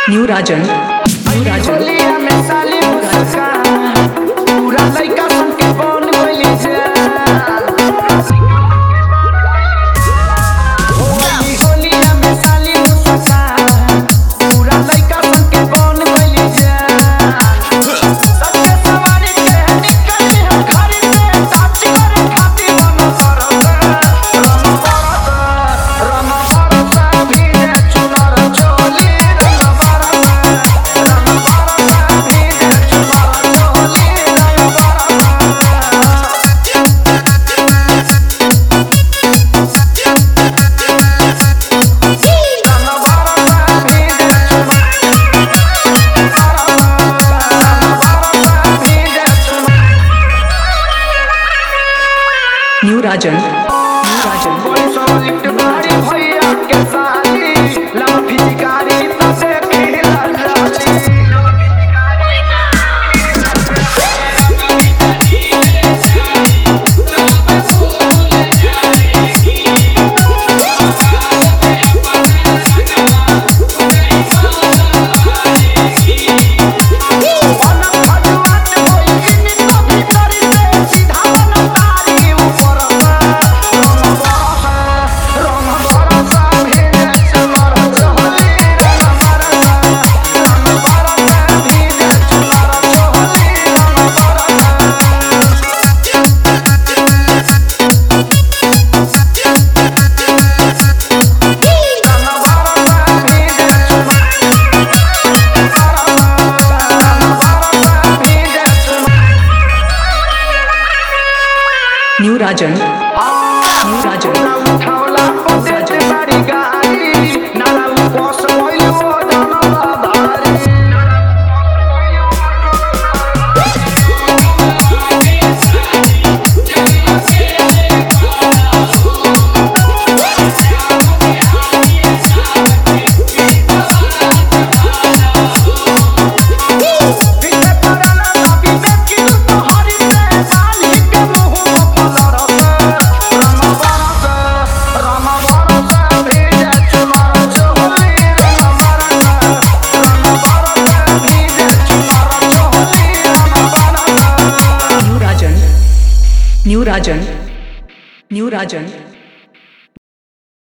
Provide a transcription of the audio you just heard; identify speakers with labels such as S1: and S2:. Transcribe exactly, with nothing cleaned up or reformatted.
S1: new राजन न्यू राजन
S2: पूरा लइका सन के बन गइली होलिया में साली मुसका पूरा लइका सन के बन गइली सच्चे सवारी के निकली हम घर से साच करे खाती मन करत रम करत रम करत भी रे चुनर चोली रम करत रम करत भी रे चुनर चोली रम
S1: न्यू राजन न्यू राजन
S2: कोई सोलिट बाड़ी भैया के साली लाफी गाड़ी तो देखी लाली
S1: न्यू राजन न्यू राजन
S2: उठावला पते बाड़ी गाड़ी नाला बस मोइलो जनवा भारी
S1: न्यू राजन न्यू राजन